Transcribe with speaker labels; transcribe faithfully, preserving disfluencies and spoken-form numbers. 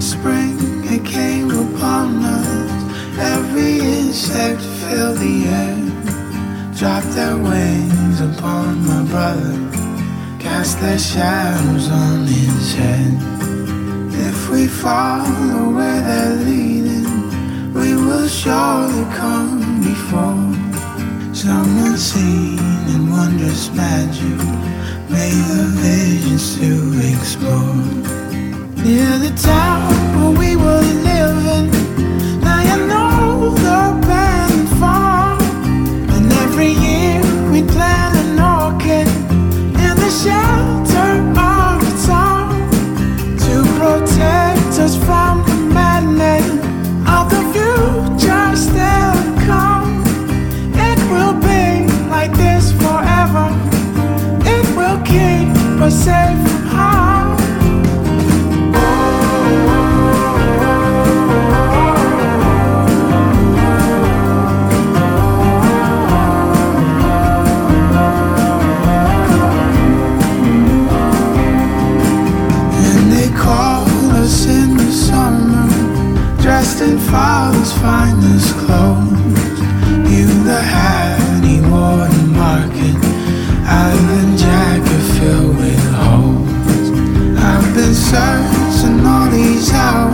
Speaker 1: Spring, it came upon us. Every insect filled the air, dropped their wings upon my brother, cast their shadows on his head. If we follow where they're leading, we will surely come before some unseen and wondrous magic, made the visions to explore. Near the town where we were living, now you know the abandoned farm. And every year we plan an orchid in the shelter of the town, to protect us from the madness of the future still to come. It will be like this forever. It will keep us safe from harm. Dressed in father's finest clothes, you the hat he wore to market, Island jacket filled with holes. I've been searching all these hours